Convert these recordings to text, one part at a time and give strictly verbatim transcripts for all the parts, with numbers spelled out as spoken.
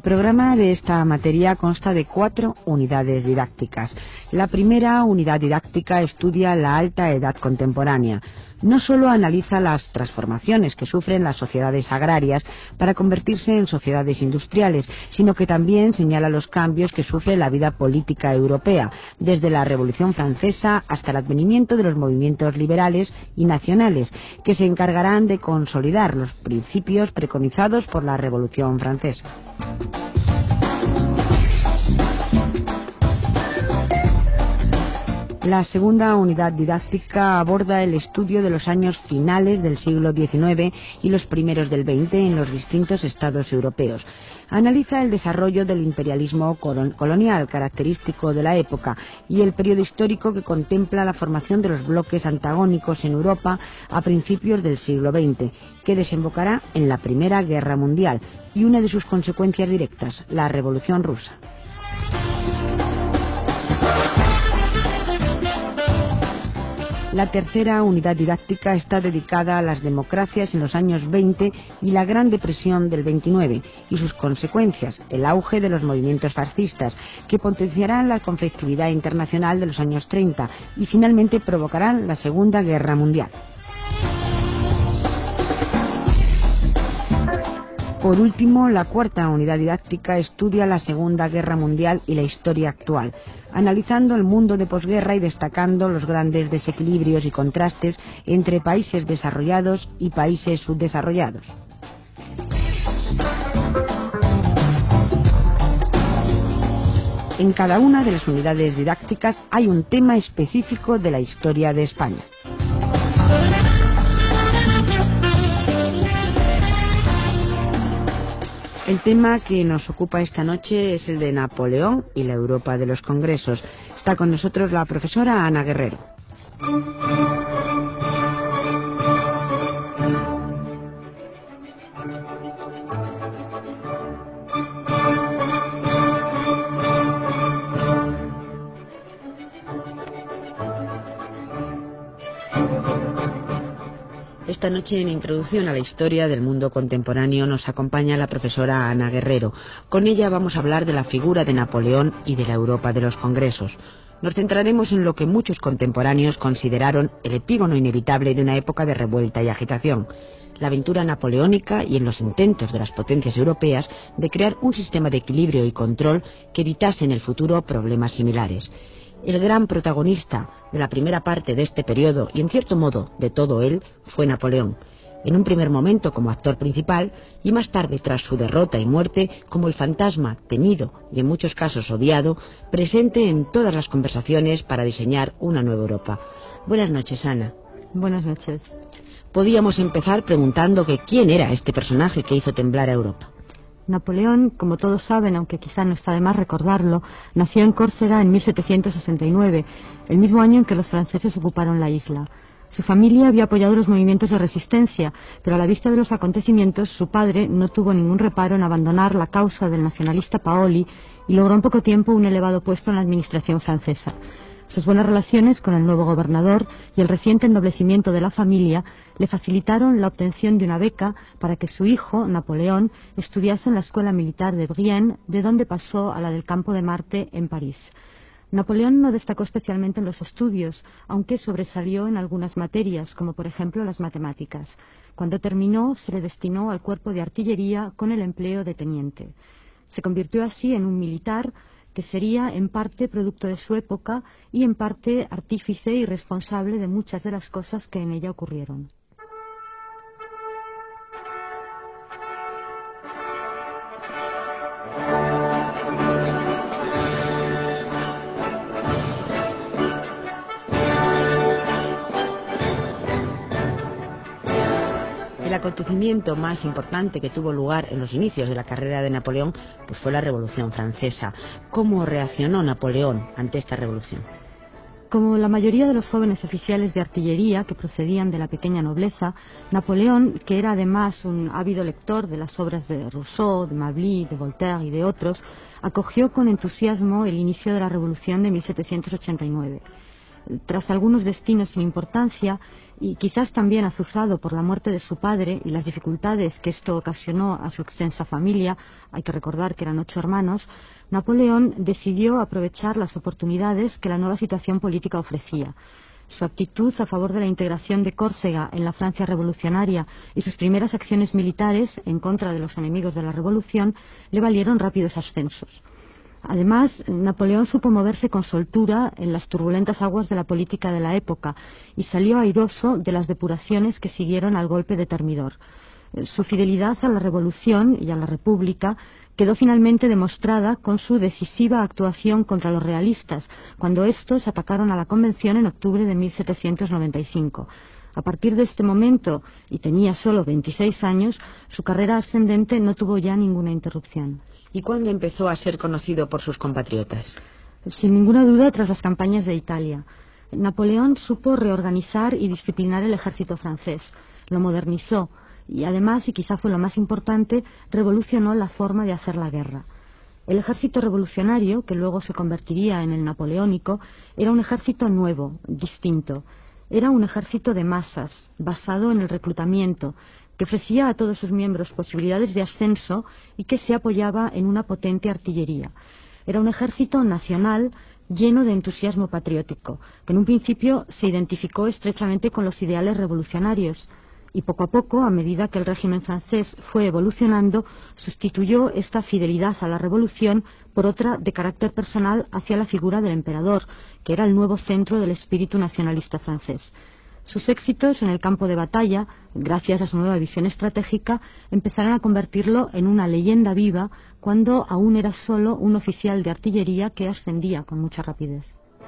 programa de esta materia consta de cuatro unidades didácticas. La primera unidad didáctica estudia la alta edad contemporánea. No solo analiza las transformaciones que sufren las sociedades agrarias para convertirse en sociedades industriales, sino que también señala los cambios que sufre la vida política europea, desde la Revolución Francesa hasta el advenimiento de los movimientos liberales y nacionales, que se encargarán de consolidar los principios preconizados por la Revolución Francesa. La segunda unidad didáctica aborda el estudio de los años finales del siglo diecinueve y los primeros del veinte en los distintos estados europeos. Analiza el desarrollo del imperialismo colonial, característico de la época, y el periodo histórico que contempla la formación de los bloques antagónicos en Europa a principios del siglo veinte, que desembocará en la Primera Guerra Mundial y una de sus consecuencias directas, la Revolución Rusa. La tercera unidad didáctica está dedicada a las democracias en los años veinte y la Gran Depresión del veintinueve y sus consecuencias, el auge de los movimientos fascistas, que potenciarán la conflictividad internacional de los años treinta y finalmente provocarán la Segunda Guerra Mundial. Por último, la cuarta unidad didáctica estudia la Segunda Guerra Mundial y la historia actual, analizando el mundo de posguerra y destacando los grandes desequilibrios y contrastes entre países desarrollados y países subdesarrollados. En cada una de las unidades didácticas hay un tema específico de la historia de España. El tema que nos ocupa esta noche es el de Napoleón y la Europa de los Congresos. Está con nosotros la profesora Ana Guerrero. Esta noche, en Introducción a la Historia del Mundo Contemporáneo, nos acompaña la profesora Ana Guerrero. Con ella vamos a hablar de la figura de Napoleón y de la Europa de los Congresos. Nos centraremos en lo que muchos contemporáneos consideraron el epígono inevitable de una época de revuelta y agitación, la aventura napoleónica, y en los intentos de las potencias europeas de crear un sistema de equilibrio y control que evitase en el futuro problemas similares. El gran protagonista de la primera parte de este periodo, y en cierto modo de todo él, fue Napoleón, en un primer momento como actor principal y más tarde, tras su derrota y muerte, como el fantasma temido y en muchos casos odiado, presente en todas las conversaciones para diseñar una nueva Europa. Buenas noches, Ana. Buenas noches. Podíamos empezar preguntando que quién era este personaje que hizo temblar a Europa. Napoleón, como todos saben, aunque quizá no está de más recordarlo, nació en Córcega en mil setecientos sesenta y nueve, el mismo año en que los franceses ocuparon la isla. Su familia había apoyado los movimientos de resistencia, pero a la vista de los acontecimientos, su padre no tuvo ningún reparo en abandonar la causa del nacionalista Paoli y logró en poco tiempo un elevado puesto en la administración francesa. Sus buenas relaciones con el nuevo gobernador y el reciente ennoblecimiento de la familia le facilitaron la obtención de una beca para que su hijo, Napoleón, estudiase en la Escuela Militar de Brienne, de donde pasó a la del Campo de Marte en París. Napoleón no destacó especialmente en los estudios, aunque sobresalió en algunas materias, como por ejemplo las matemáticas. Cuando terminó, se le destinó al cuerpo de artillería con el empleo de teniente. Se convirtió así en un militar que sería en parte producto de su época y en parte artífice y responsable de muchas de las cosas que en ella ocurrieron. El acontecimiento más importante que tuvo lugar en los inicios de la carrera de Napoleón pues fue la Revolución Francesa. ¿Cómo reaccionó Napoleón ante esta revolución? Como la mayoría de los jóvenes oficiales de artillería que procedían de la pequeña nobleza, Napoleón, que era además un ávido lector de las obras de Rousseau, de Mably, de Voltaire y de otros, acogió con entusiasmo el inicio de la Revolución de mil setecientos ochenta y nueve. Tras algunos destinos sin importancia, y quizás también azuzado por la muerte de su padre y las dificultades que esto ocasionó a su extensa familia, hay que recordar que eran ocho hermanos, Napoleón decidió aprovechar las oportunidades que la nueva situación política ofrecía. Su actitud a favor de la integración de Córcega en la Francia revolucionaria y sus primeras acciones militares en contra de los enemigos de la revolución le valieron rápidos ascensos. Además, Napoleón supo moverse con soltura en las turbulentas aguas de la política de la época y salió airoso de las depuraciones que siguieron al golpe de Termidor. Su fidelidad a la revolución y a la república quedó finalmente demostrada con su decisiva actuación contra los realistas, cuando estos atacaron a la Convención en octubre de mil setecientos noventa y cinco. A partir de este momento, y tenía solo veintiséis años, su carrera ascendente no tuvo ya ninguna interrupción. ¿Y cuándo empezó a ser conocido por sus compatriotas? Sin ninguna duda, tras las campañas de Italia. Napoleón supo reorganizar y disciplinar el ejército francés, lo modernizó y además, y quizá fue lo más importante, revolucionó la forma de hacer la guerra. El ejército revolucionario, que luego se convertiría en el napoleónico, era un ejército nuevo, distinto. Era un ejército de masas, basado en el reclutamiento, que ofrecía a todos sus miembros posibilidades de ascenso y que se apoyaba en una potente artillería. Era un ejército nacional lleno de entusiasmo patriótico, que en un principio se identificó estrechamente con los ideales revolucionarios y poco a poco, a medida que el régimen francés fue evolucionando, sustituyó esta fidelidad a la revolución por otra de carácter personal hacia la figura del emperador, que era el nuevo centro del espíritu nacionalista francés. Sus éxitos en el campo de batalla, gracias a su nueva visión estratégica, empezaron a convertirlo en una leyenda viva cuando aún era solo un oficial de artillería que ascendía con mucha rapidez.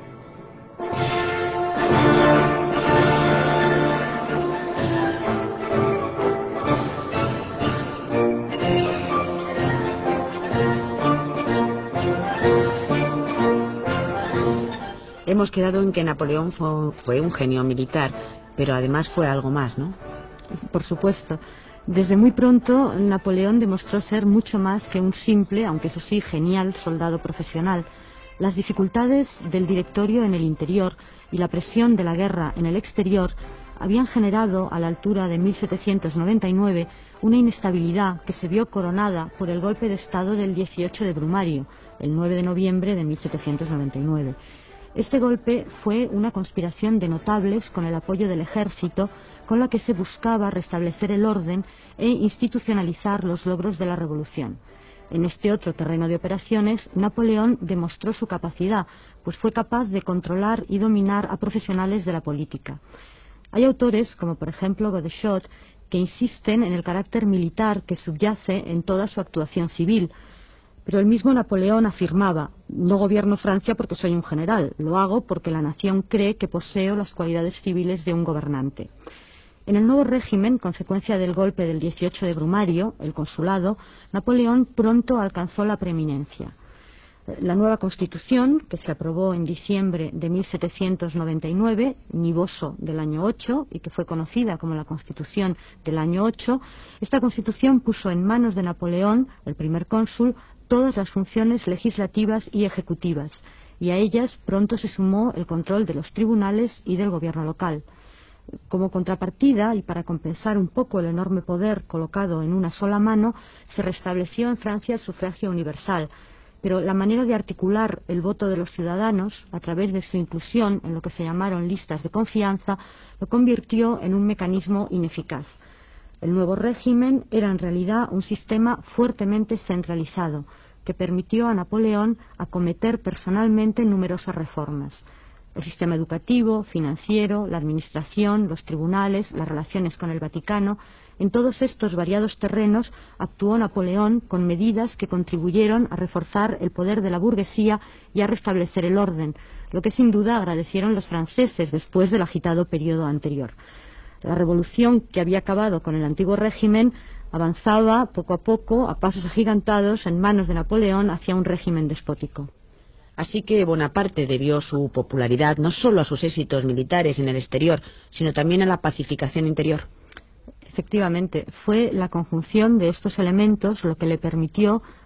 Hemos quedado en que Napoleón fue, fue un genio militar, pero además fue algo más, ¿no? Por supuesto. Desde muy pronto, Napoleón demostró ser mucho más que un simple, aunque eso sí, genial soldado profesional. Las dificultades del directorio en el interior y la presión de la guerra en el exterior habían generado, a la altura de mil setecientos noventa y nueve, una inestabilidad que se vio coronada por el golpe de Estado del dieciocho de Brumario, el nueve de noviembre de mil setecientos noventa y nueve. Este golpe fue una conspiración de notables con el apoyo del ejército, con la que se buscaba restablecer el orden e institucionalizar los logros de la revolución. En este otro terreno de operaciones, Napoleón demostró su capacidad, pues fue capaz de controlar y dominar a profesionales de la política. Hay autores, como por ejemplo Godechot, que insisten en el carácter militar que subyace en toda su actuación civil. Pero el mismo Napoleón afirmaba: no gobierno Francia porque soy un general, lo hago porque la nación cree que poseo las cualidades civiles de un gobernante. En el nuevo régimen, consecuencia del golpe del dieciocho de Brumario, el consulado, Napoleón pronto alcanzó la preeminencia. La nueva Constitución, que se aprobó en diciembre de mil setecientos noventa y nueve, nivoso del año ocho, y que fue conocida como la Constitución del año ocho, esta Constitución puso en manos de Napoleón, el primer cónsul, todas las funciones legislativas y ejecutivas, y a ellas pronto se sumó el control de los tribunales y del gobierno local. Como contrapartida, y para compensar un poco el enorme poder colocado en una sola mano, se restableció en Francia el sufragio universal, pero la manera de articular el voto de los ciudadanos, a través de su inclusión en lo que se llamaron listas de confianza, lo convirtió en un mecanismo ineficaz. El nuevo régimen era en realidad un sistema fuertemente centralizado, que permitió a Napoleón acometer personalmente numerosas reformas. El sistema educativo, financiero, la administración, los tribunales, las relaciones con el Vaticano. En todos estos variados terrenos actuó Napoleón con medidas que contribuyeron a reforzar el poder de la burguesía y a restablecer el orden, lo que sin duda agradecieron los franceses después del agitado periodo anterior. La revolución, que había acabado con el antiguo régimen, avanzaba poco a poco, a pasos agigantados, en manos de Napoleón hacia un régimen despótico. Así que Bonaparte debió su popularidad no solo a sus éxitos militares en el exterior, sino también a la pacificación interior. Efectivamente, fue la conjunción de estos elementos lo que le permitió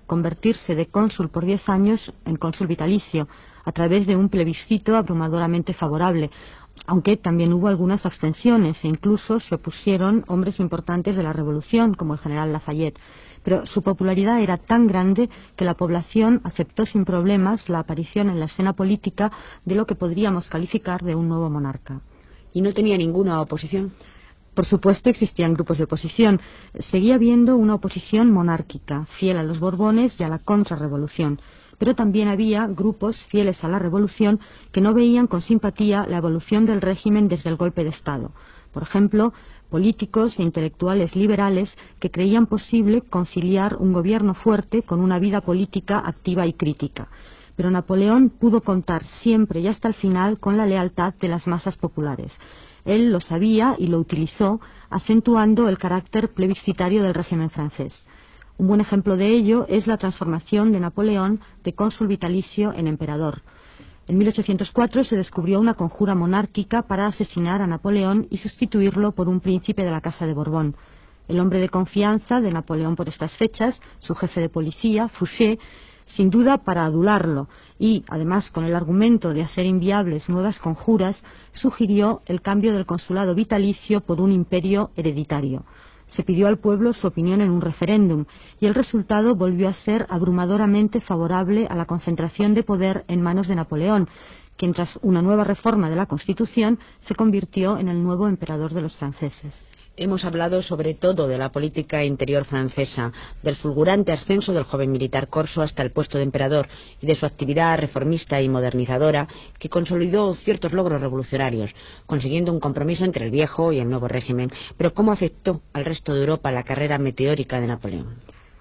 convertirse de cónsul por diez años en cónsul vitalicio, a través de un plebiscito abrumadoramente favorable, aunque también hubo algunas abstenciones e incluso se opusieron hombres importantes de la Revolución, como el general Lafayette. Pero su popularidad era tan grande que la población aceptó sin problemas la aparición en la escena política de lo que podríamos calificar de un nuevo monarca. ¿Y no tenía ninguna oposición? Por supuesto existían grupos de oposición. Seguía habiendo una oposición monárquica, fiel a los Borbones y a la contrarrevolución. Pero también había grupos fieles a la revolución que no veían con simpatía la evolución del régimen desde el golpe de Estado. Por ejemplo, políticos e intelectuales liberales que creían posible conciliar un gobierno fuerte con una vida política activa y crítica. Pero Napoleón pudo contar siempre y hasta el final con la lealtad de las masas populares. Él lo sabía y lo utilizó, acentuando el carácter plebiscitario del régimen francés. Un buen ejemplo de ello es la transformación de Napoleón de cónsul vitalicio en emperador. En mil ochocientos cuatro se descubrió una conjura monárquica para asesinar a Napoleón y sustituirlo por un príncipe de la Casa de Borbón. El hombre de confianza de Napoleón por estas fechas, su jefe de policía, Fouché, sin duda para adularlo y, además con el argumento de hacer inviables nuevas conjuras, sugirió el cambio del consulado vitalicio por un imperio hereditario. Se pidió al pueblo su opinión en un referéndum y el resultado volvió a ser abrumadoramente favorable a la concentración de poder en manos de Napoleón, quien tras una nueva reforma de la Constitución se convirtió en el nuevo emperador de los franceses. Hemos hablado sobre todo de la política interior francesa, del fulgurante ascenso del joven militar corso hasta el puesto de emperador y de su actividad reformista y modernizadora que consolidó ciertos logros revolucionarios, consiguiendo un compromiso entre el viejo y el nuevo régimen. Pero ¿cómo afectó al resto de Europa la carrera meteórica de Napoleón?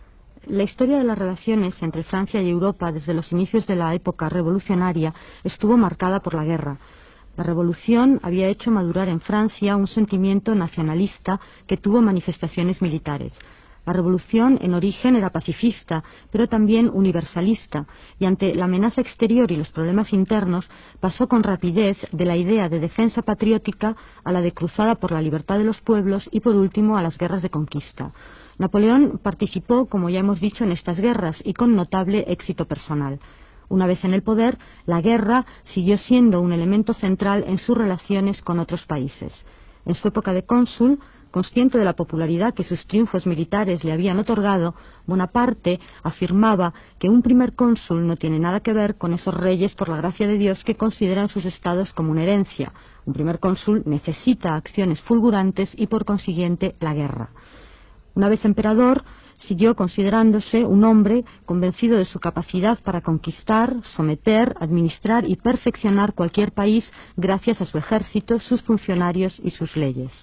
La historia de las relaciones entre Francia y Europa desde los inicios de la época revolucionaria estuvo marcada por la guerra. La revolución había hecho madurar en Francia un sentimiento nacionalista que tuvo manifestaciones militares. La revolución en origen era pacifista, pero también universalista, y ante la amenaza exterior y los problemas internos pasó con rapidez de la idea de defensa patriótica a la de cruzada por la libertad de los pueblos y por último a las guerras de conquista. Napoleón participó, como ya hemos dicho, en estas guerras y con notable éxito personal. Una vez en el poder, la guerra siguió siendo un elemento central en sus relaciones con otros países. En su época de cónsul, consciente de la popularidad que sus triunfos militares le habían otorgado, Bonaparte afirmaba que un primer cónsul no tiene nada que ver con esos reyes por la gracia de Dios que consideran sus estados como una herencia. Un primer cónsul necesita acciones fulgurantes y por consiguiente la guerra. Una vez emperador, siguió considerándose un hombre convencido de su capacidad para conquistar, someter, administrar y perfeccionar cualquier país gracias a su ejército, sus funcionarios y sus leyes.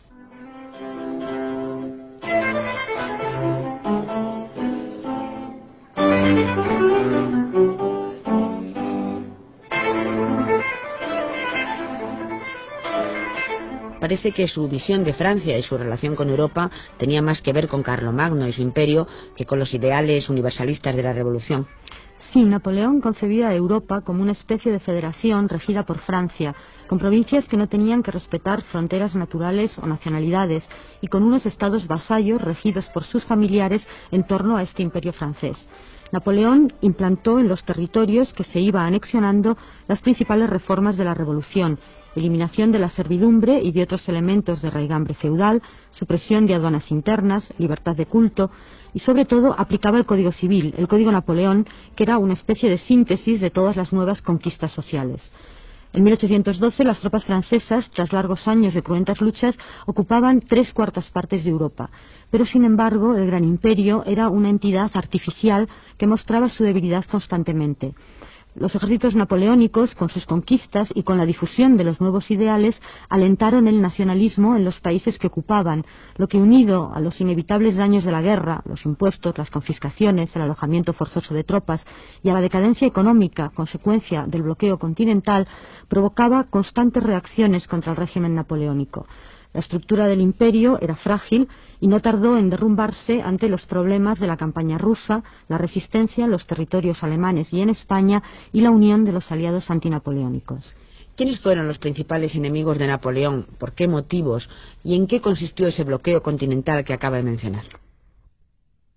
Parece que su visión de Francia y su relación con Europa tenía más que ver con Carlomagno y su imperio que con los ideales universalistas de la Revolución. Sí, Napoleón concebía a Europa como una especie de federación regida por Francia, con provincias que no tenían que respetar fronteras naturales o nacionalidades, y con unos estados vasallos regidos por sus familiares en torno a este imperio francés. Napoleón implantó en los territorios que se iba anexionando las principales reformas de la Revolución: eliminación de la servidumbre y de otros elementos de raigambre feudal, supresión de aduanas internas, libertad de culto y, sobre todo, aplicaba el Código Civil, el Código Napoleón, que era una especie de síntesis de todas las nuevas conquistas sociales. En mil ochocientos doce las tropas francesas, tras largos años de cruentas luchas, ocupaban tres cuartas partes de Europa. Pero, sin embargo, el gran imperio era una entidad artificial que mostraba su debilidad constantemente. Los ejércitos napoleónicos, con sus conquistas y con la difusión de los nuevos ideales, alentaron el nacionalismo en los países que ocupaban, lo que, unido a los inevitables daños de la guerra, los impuestos, las confiscaciones, el alojamiento forzoso de tropas y a la decadencia económica, consecuencia del bloqueo continental, provocaba constantes reacciones contra el régimen napoleónico. La estructura del imperio era frágil y no tardó en derrumbarse ante los problemas de la campaña rusa, la resistencia en los territorios alemanes y en España y la unión de los aliados antinapoleónicos. ¿Quiénes fueron los principales enemigos de Napoleón? ¿Por qué motivos? ¿Y en qué consistió ese bloqueo continental que acaba de mencionar?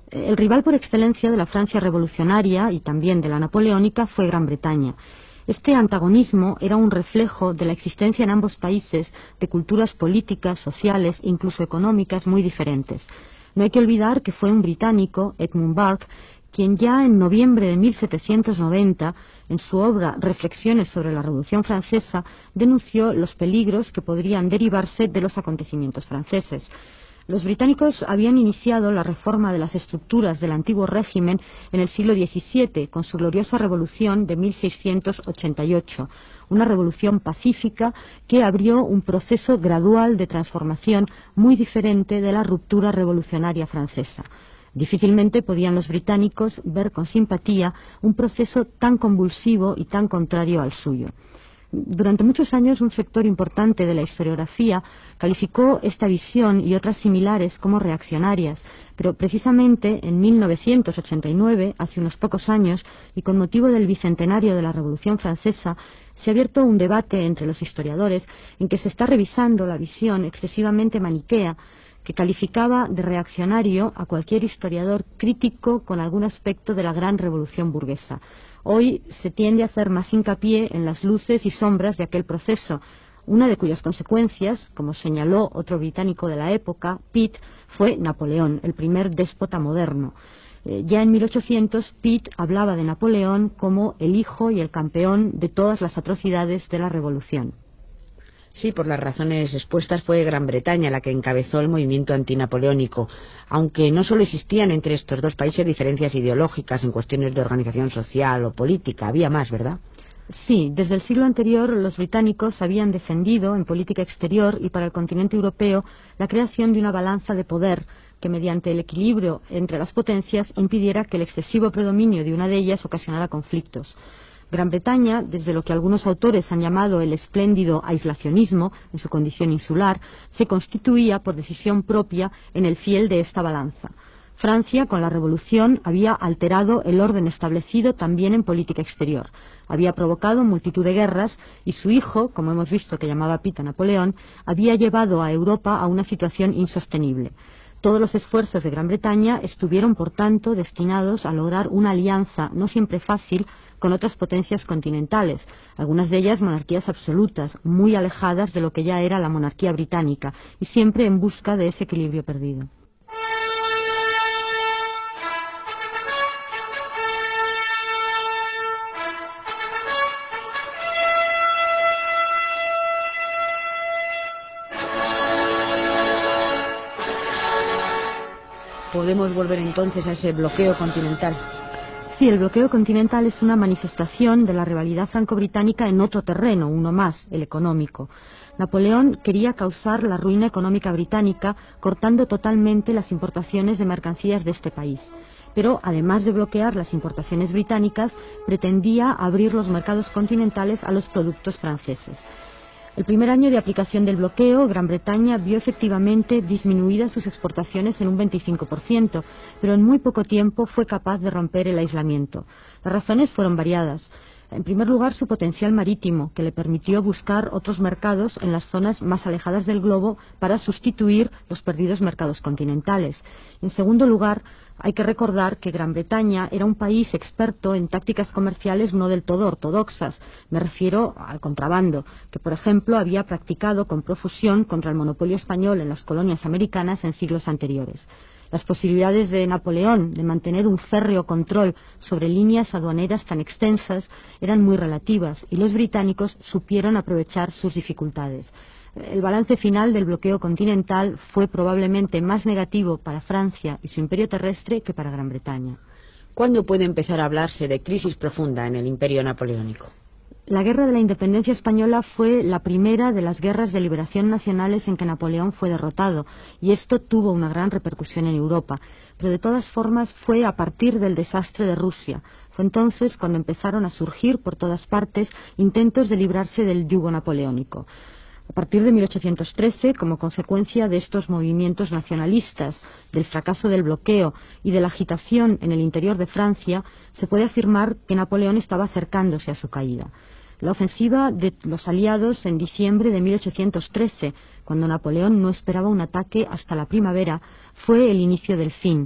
El rival por excelencia de la Francia revolucionaria y también de la napoleónica fue Gran Bretaña. Este antagonismo era un reflejo de la existencia en ambos países de culturas políticas, sociales e incluso económicas muy diferentes. No hay que olvidar que fue un británico, Edmund Burke, quien ya en noviembre de mil setecientos noventa, en su obra Reflexiones sobre la Revolución Francesa, denunció los peligros que podrían derivarse de los acontecimientos franceses. Los británicos habían iniciado la reforma de las estructuras del antiguo régimen en el siglo diecisiete, con su gloriosa revolución de mil seiscientos ochenta y ocho, una revolución pacífica que abrió un proceso gradual de transformación muy diferente de la ruptura revolucionaria francesa. Difícilmente podían los británicos ver con simpatía un proceso tan convulsivo y tan contrario al suyo. Durante muchos años un sector importante de la historiografía calificó esta visión y otras similares como reaccionarias, pero precisamente en mil novecientos ochenta y nueve, hace unos pocos años, y con motivo del bicentenario de la Revolución Francesa, se ha abierto un debate entre los historiadores en que se está revisando la visión excesivamente maniquea que calificaba de reaccionario a cualquier historiador crítico con algún aspecto de la gran revolución burguesa. Hoy se tiende a hacer más hincapié en las luces y sombras de aquel proceso, una de cuyas consecuencias, como señaló otro británico de la época, Pitt, fue Napoleón, el primer déspota moderno. Eh, ya en mil ochocientos, Pitt hablaba de Napoleón como el hijo y el campeón de todas las atrocidades de la revolución. Sí, por las razones expuestas fue Gran Bretaña la que encabezó el movimiento antinapoleónico, aunque no solo existían entre estos dos países diferencias ideológicas en cuestiones de organización social o política, había más, ¿verdad? Sí, desde el siglo anterior los británicos habían defendido en política exterior y para el continente europeo la creación de una balanza de poder que mediante el equilibrio entre las potencias impidiera que el excesivo predominio de una de ellas ocasionara conflictos. Gran Bretaña, desde lo que algunos autores han llamado el espléndido aislacionismo, en su condición insular, se constituía por decisión propia en el fiel de esta balanza. Francia, con la Revolución, había alterado el orden establecido también en política exterior. Había provocado multitud de guerras y su hijo, como hemos visto que llamaba Pitt a Napoleón, había llevado a Europa a una situación insostenible. Todos los esfuerzos de Gran Bretaña estuvieron, por tanto, destinados a lograr una alianza, no siempre fácil, con otras potencias continentales, algunas de ellas monarquías absolutas, muy alejadas de lo que ya era la monarquía británica, y siempre en busca de ese equilibrio perdido. Podemos volver entonces a ese bloqueo continental. Sí, el bloqueo continental es una manifestación de la rivalidad franco-británica en otro terreno, uno más, el económico. Napoleón quería causar la ruina económica británica cortando totalmente las importaciones de mercancías de este país. Pero, además de bloquear las importaciones británicas, pretendía abrir los mercados continentales a los productos franceses. El primer año de aplicación del bloqueo, Gran Bretaña vio efectivamente disminuidas sus exportaciones en un veinticinco por ciento, pero en muy poco tiempo fue capaz de romper el aislamiento. Las razones fueron variadas. En primer lugar, su potencial marítimo, que le permitió buscar otros mercados en las zonas más alejadas del globo para sustituir los perdidos mercados continentales. En segundo lugar, hay que recordar que Gran Bretaña era un país experto en tácticas comerciales no del todo ortodoxas. Me refiero al contrabando, que por ejemplo había practicado con profusión contra el monopolio español en las colonias americanas en siglos anteriores. Las posibilidades de Napoleón de mantener un férreo control sobre líneas aduaneras tan extensas eran muy relativas y los británicos supieron aprovechar sus dificultades. El balance final del bloqueo continental fue probablemente más negativo para Francia y su imperio terrestre que para Gran Bretaña. ¿Cuándo puede empezar a hablarse de crisis profunda en el imperio napoleónico? La Guerra de la Independencia Española fue la primera de las guerras de liberación nacionales en que Napoleón fue derrotado, y esto tuvo una gran repercusión en Europa. Pero de todas formas fue a partir del desastre de Rusia. Fue entonces cuando empezaron a surgir por todas partes intentos de librarse del yugo napoleónico. A partir de mil ochocientos trece, como consecuencia de estos movimientos nacionalistas, del fracaso del bloqueo y de la agitación en el interior de Francia, se puede afirmar que Napoleón estaba acercándose a su caída. La ofensiva de los aliados en diciembre de mil ochocientos trece, cuando Napoleón no esperaba un ataque hasta la primavera, fue el inicio del fin.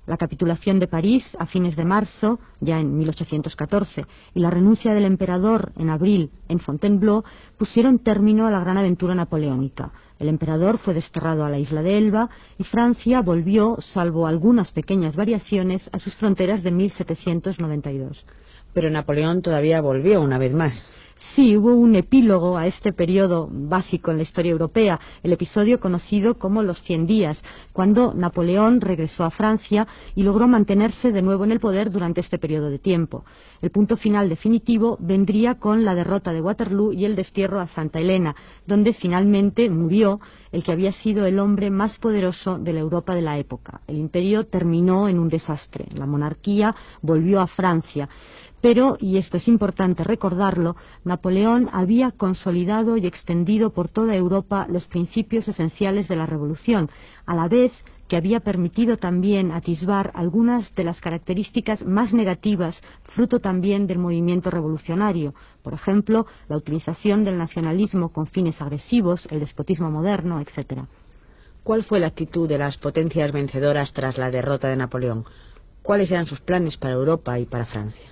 La capitulación de París a fines de marzo, ya en mil ochocientos catorce, y la renuncia del emperador en abril en Fontainebleau pusieron término a la gran aventura napoleónica. El emperador fue desterrado a la isla de Elba y Francia volvió, salvo algunas pequeñas variaciones, a sus fronteras de mil setecientos noventa y dos. Pero Napoleón todavía volvió una vez más. Sí, hubo un epílogo a este periodo básico en la historia europea, el episodio conocido como los Cien Días, cuando Napoleón regresó a Francia y logró mantenerse de nuevo en el poder durante este periodo de tiempo. El punto final definitivo vendría con la derrota de Waterloo y el destierro a Santa Helena, donde finalmente murió el que había sido el hombre más poderoso de la Europa de la época. El imperio terminó en un desastre, la monarquía volvió a Francia. Pero, y esto es importante recordarlo, Napoleón había consolidado y extendido por toda Europa los principios esenciales de la revolución, a la vez que había permitido también atisbar algunas de las características más negativas, fruto también del movimiento revolucionario. Por ejemplo, la utilización del nacionalismo con fines agresivos, el despotismo moderno, etcétera. ¿Cuál fue la actitud de las potencias vencedoras tras la derrota de Napoleón? ¿Cuáles eran sus planes para Europa y para Francia?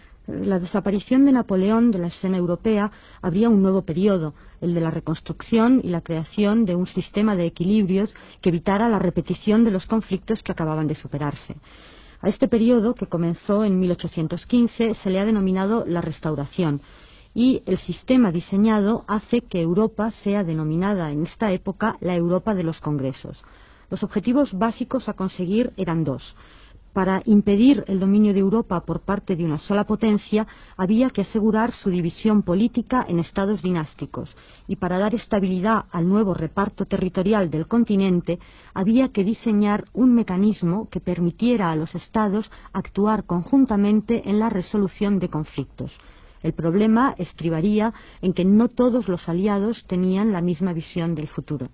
La desaparición de Napoleón de la escena europea abría un nuevo periodo, el de la reconstrucción y la creación de un sistema de equilibrios que evitara la repetición de los conflictos que acababan de superarse. A este periodo, que comenzó en mil ochocientos quince, se le ha denominado la Restauración, y el sistema diseñado hace que Europa sea denominada en esta época la Europa de los Congresos. Los objetivos básicos a conseguir eran dos. Para impedir el dominio de Europa por parte de una sola potencia, había que asegurar su división política en estados dinásticos, y para dar estabilidad al nuevo reparto territorial del continente, había que diseñar un mecanismo que permitiera a los estados actuar conjuntamente en la resolución de conflictos. El problema estribaría en que no todos los aliados tenían la misma visión del futuro.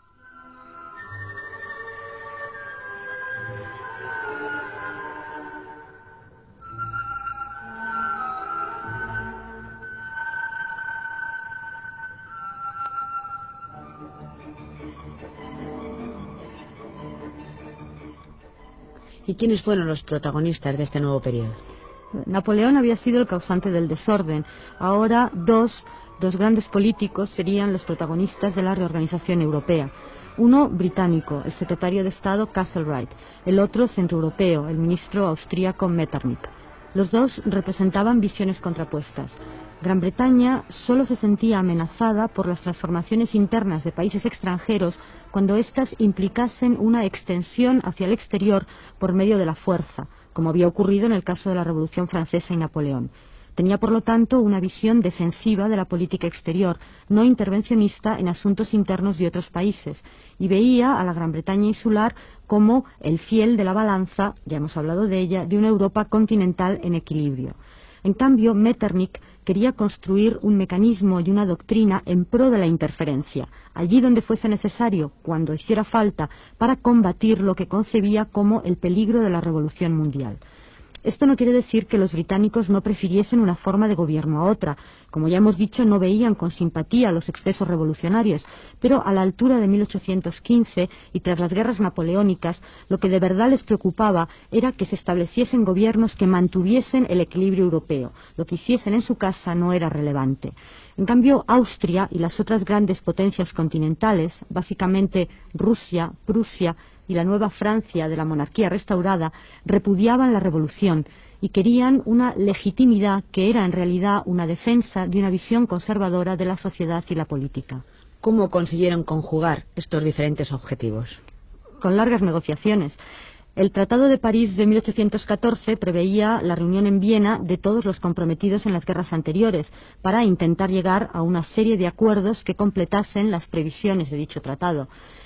¿Y quiénes fueron los protagonistas de este nuevo periodo? Napoleón había sido el causante del desorden. Ahora dos, dos grandes políticos serían los protagonistas de la reorganización europea. Uno británico, el secretario de Estado Castlereagh, el otro centroeuropeo, el ministro austríaco Metternich. Los dos representaban visiones contrapuestas. Gran Bretaña solo se sentía amenazada por las transformaciones internas de países extranjeros cuando éstas implicasen una extensión hacia el exterior por medio de la fuerza, como había ocurrido en el caso de la Revolución Francesa y Napoleón. Tenía, por lo tanto, una visión defensiva de la política exterior, no intervencionista en asuntos internos de otros países, y veía a la Gran Bretaña insular como el fiel de la balanza, ya hemos hablado de ella, de una Europa continental en equilibrio. En cambio, Metternich quería construir un mecanismo y una doctrina en pro de la interferencia, allí donde fuese necesario, cuando hiciera falta, para combatir lo que concebía como el peligro de la revolución mundial. Esto no quiere decir que los británicos no prefiriesen una forma de gobierno a otra. Como ya hemos dicho, no veían con simpatía los excesos revolucionarios, pero a la altura de mil ochocientos quince y tras las guerras napoleónicas, lo que de verdad les preocupaba era que se estableciesen gobiernos que mantuviesen el equilibrio europeo. Lo que hiciesen en su casa no era relevante. En cambio, Austria y las otras grandes potencias continentales, básicamente Rusia, Prusia y la nueva Francia de la monarquía restaurada, repudiaban la revolución y querían una legitimidad que era en realidad una defensa de una visión conservadora de la sociedad y la política. ¿Cómo consiguieron conjugar estos diferentes objetivos? Con largas negociaciones. El Tratado de París de mil ochocientos catorce preveía la reunión en Viena de todos los comprometidos en las guerras anteriores para intentar llegar a una serie de acuerdos que completasen las previsiones de dicho tratado.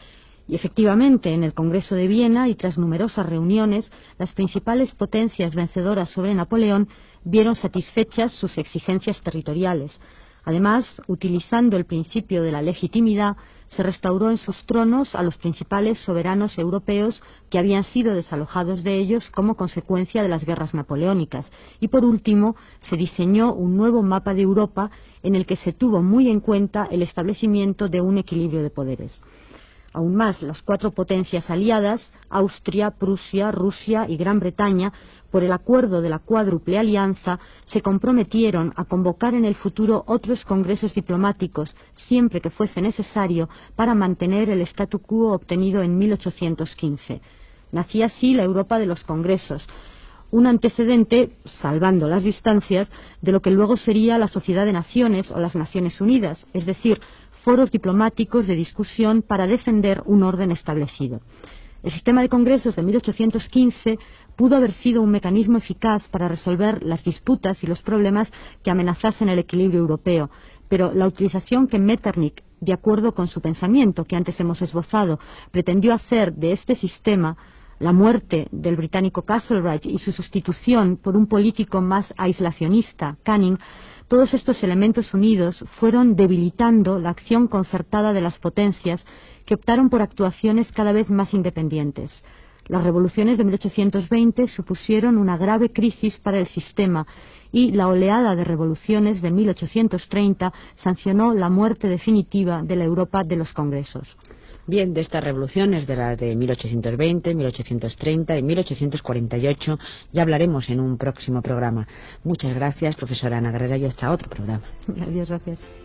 Y efectivamente, en el Congreso de Viena y tras numerosas reuniones, las principales potencias vencedoras sobre Napoleón vieron satisfechas sus exigencias territoriales. Además, utilizando el principio de la legitimidad, se restauró en sus tronos a los principales soberanos europeos que habían sido desalojados de ellos como consecuencia de las guerras napoleónicas. Y por último, se diseñó un nuevo mapa de Europa en el que se tuvo muy en cuenta el establecimiento de un equilibrio de poderes. Aún más, las cuatro potencias aliadas, Austria, Prusia, Rusia y Gran Bretaña, por el acuerdo de la Cuádruple Alianza, se comprometieron a convocar en el futuro otros congresos diplomáticos, siempre que fuese necesario, para mantener el statu quo obtenido en mil ochocientos quince. Nacía así la Europa de los congresos, un antecedente, salvando las distancias, de lo que luego sería la Sociedad de Naciones o las Naciones Unidas, es decir, foros diplomáticos de discusión para defender un orden establecido. El sistema de congresos de mil ochocientos quince pudo haber sido un mecanismo eficaz para resolver las disputas y los problemas que amenazasen el equilibrio europeo, pero la utilización que Metternich, de acuerdo con su pensamiento que antes hemos esbozado, pretendió hacer de este sistema, la muerte del británico Castlereagh y su sustitución por un político más aislacionista, Canning, todos estos elementos unidos fueron debilitando la acción concertada de las potencias que optaron por actuaciones cada vez más independientes. Las revoluciones de mil ochocientos veinte supusieron una grave crisis para el sistema y la oleada de revoluciones de mil ochocientos treinta sancionó la muerte definitiva de la Europa de los congresos. Bien, de estas revoluciones, de las de mil ochocientos veinte, mil ochocientos treinta y mil ochocientos cuarenta y ocho, ya hablaremos en un próximo programa. Muchas gracias, profesora Ana Guerrero, y hasta otro programa. Adiós, gracias.